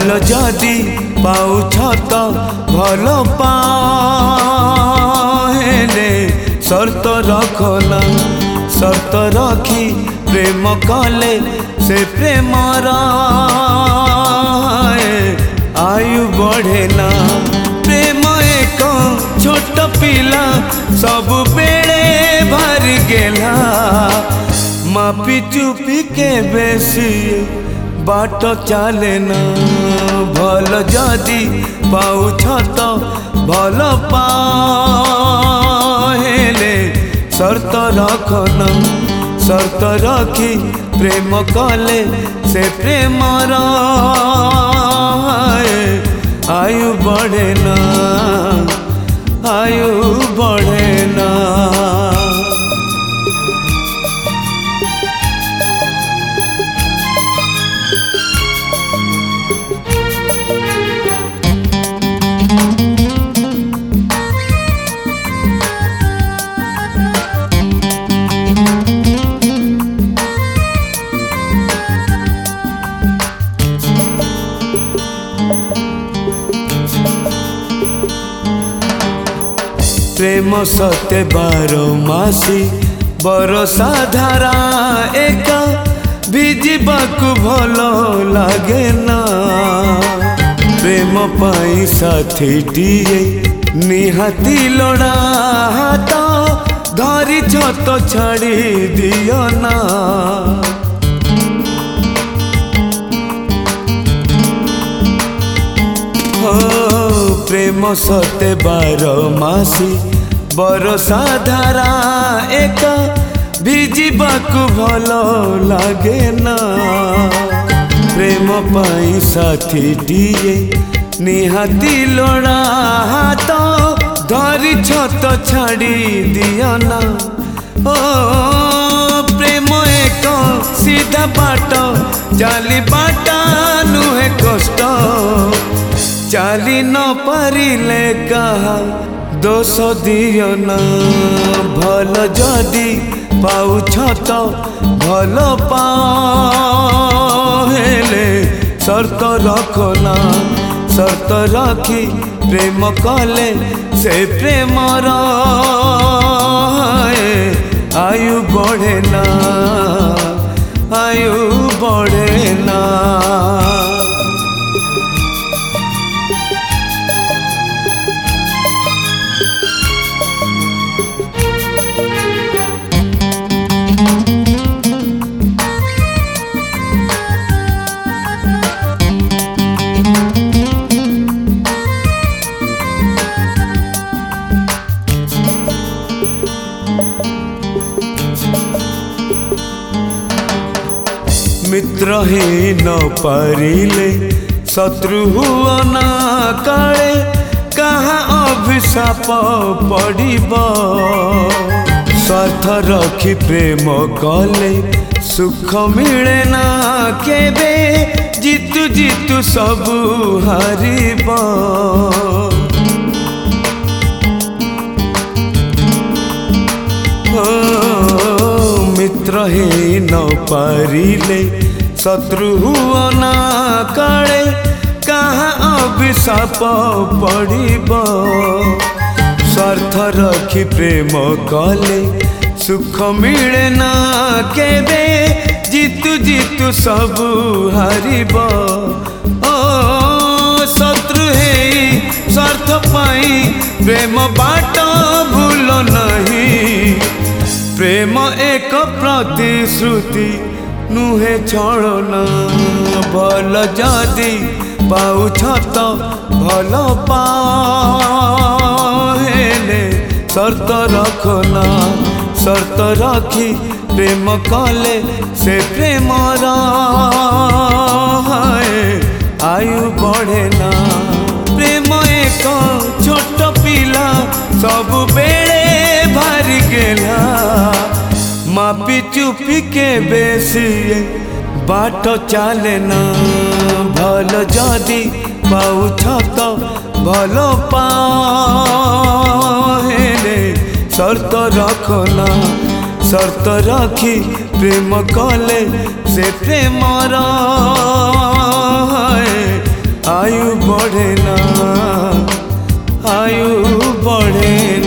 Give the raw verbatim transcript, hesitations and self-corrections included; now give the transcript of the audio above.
भल जदि पाउछ तो भल पाहेले शर्त रखना शर्त रखी प्रेम कले से प्रेमर आयु बढ़ेना। प्रेम एक छोट पिला सब बेले भारी गेला मापी चुपी के बेसी बाट चले ना। भल जदि पाउछ तो भल पाहेले शर्त रखना शर्त रखी प्रेम कले से प्रेमर आयु बढ़ेना आयु बढ़ेना। प्रेम सत्य बारो मासी बरसा धारा एक भिजिबाकु भल लागे ना। प्रेम पाई साथीटिए निहाती लोड़ा हाथ धरी छत छाड़ी दियो ना। हो प्रेम सते बार मासी बरसा धारा एक भिजिबाकु भल लागे ना। प्रेम पाई साथीटिए निहाती लोड़ा हाथ धरी छत छाड़ी दियो ना। ओ प्रेम एक सीधा बाट जाली बाटा नुहे कष्ट चाली न पारिले कहा दोष दियो ना। भल जदि पाउछ तो भल पाहेले शर्त रखना शर्त रखी प्रेम कले से प्रेमर आयु बढ़ेना आयु बढ़ेना। मित्र ही न पारिले शत्रु हुआ ना काले कहाँ अभिशाप पड़िब। स्वार्थ रखी प्रेम कले सुख मिले ना केबे जीतु जीतु सबु हारिब। मित्र ही न पारिले शत्रु हुआ ना काले कहाँ अभिशाप पड़िब। स्वार्थ रखी प्रेम कले सुख मिले ना केबे जीतु जीतु सबु हारिब। ओ शत्रु है स्वार्थ पाई प्रेम बाट भूल नहीं। प्रेम एक प्रतिश्रुति नुहे छलना। भल जदि पाउछ तो भल पाहेले शर्त रखना शर्त रखी प्रेम कले से प्रेमर आयु बढ़ेना। प्रेम एक छोट पिला सब बेले भारी गेला मापी चुपी के बेसी बाट चले ना। भल जदि पाउछ तो भल पाहेले शर्त रखना शर्त रखी प्रेम कले से प्रेमर आयु बढ़े ना आयु बढ़े